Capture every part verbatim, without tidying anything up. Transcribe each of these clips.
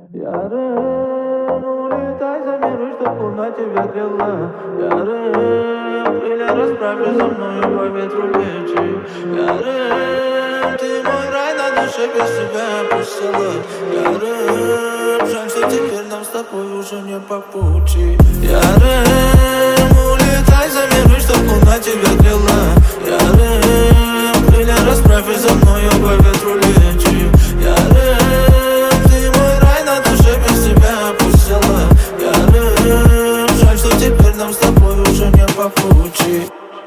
Ярым, улетай за миры, чтоб луна тебя грела. Ярым, крылья расправь за мною по ветру лети. Ярым, ты мой рай на душе, без тебя опустела. Ярым, жаль, что теперь нам с тобой уже не по пути. Ярым, улетай за миры, чтоб луна тебя грела. Ярым, крылья расправь за мною по ветру лети. Ярым, ты мой рай на душе, без тебя опустела. Ярым, жаль, что теперь нам с тобой уже не по пути.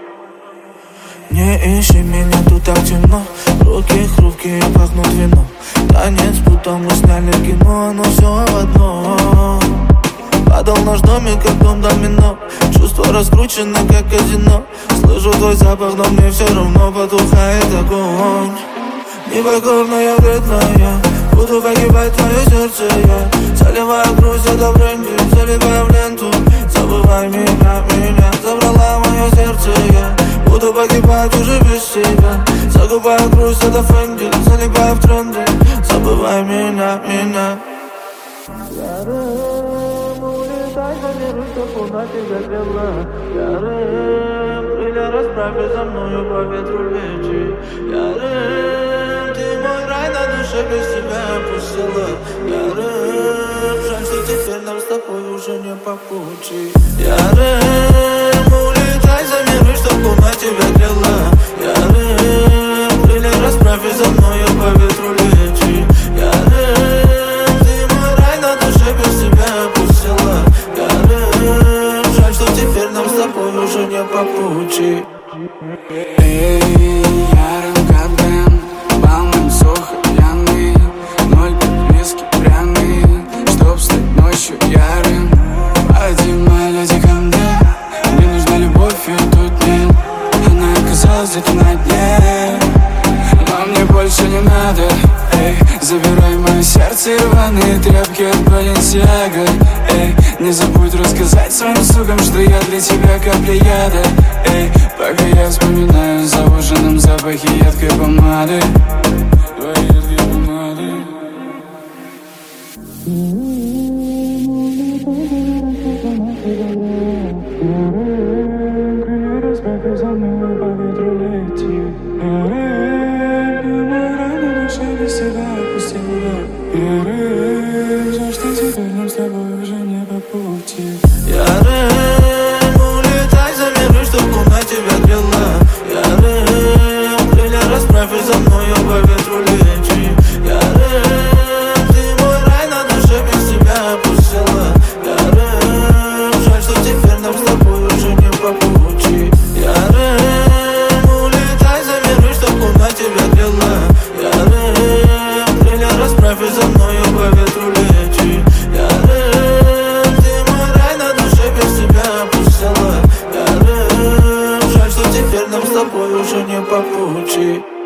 Не ищи меня, тут так темно. Руки хрупкие, пахнут вином. Танец, будто мы сняли кино, но все в одном. Падал наш домик, как дом домино. Чувства раскручены, как казино. Слышу твой запах, но мне все равно потухает огонь. Непокорная, вредная, буду погибать твое сердце я. Заливаю грусть, это бренди, заливаю в ленту. Забывай меня, меня забрала мое сердце я. Буду погибать уже без тебя. Закупаю грусть, это фэнди, залипаю в тренды. Забывай меня, меня. Ярым, улетай за миры, чтоб луна тебя грела. Ярым, крылья расправь за мною по ветру лети. Ярым, ты мой рай на душе, без тебя опустела. Ярым, жаль, что теперь нам с тобой уже не по пути. Ярым, улетай за миры, чтоб луна тебя грела. Ярым, крылья расправь за мною по ветру лети. Ярым, ты мой рай на душе, без тебя опустела. Ярым, жаль, что теперь нам с тобой уже не по пути. Эй, ярым, гадаем, балман, сухо, пьяный. Ноль виски пряные, чтоб стать ночью ярым. Пойди, моя леди, ко мне. Мне нужна любовь, ее тут нет. Она оказалась где-то на дне, но мне больше не надо. Эй, забирай мое сердце и рваные тряпки от Баленсиаго. Эй, не забудь рассказать своим слугам, что я для тебя капля яда. Эй, пока я вспоминаю за ужином запахи едкой помады. Твоей едкой помады. Крылья расправь за мной по ветру лети. Мой рай на душе без тебя опустила. Жаль, что теперь нам с тобой уже не по пути. Ярым, улетай за миры, чтоб луна тебя грела. Ярым, крылья расправь за мною по ветру лети. Ярым, ты мой рай на душе, без тебя опустела. Ярым, жаль, что теперь нам с тобой уже не по пути. Ярым, улетай за миры, чтоб луна тебя грела. Ярым, крылья расправь за мною по ветру лети. Ярым, ты мой рай на душе, без тебя опустела. Ярым, жаль, что теперь нам с тобой уже не по пути.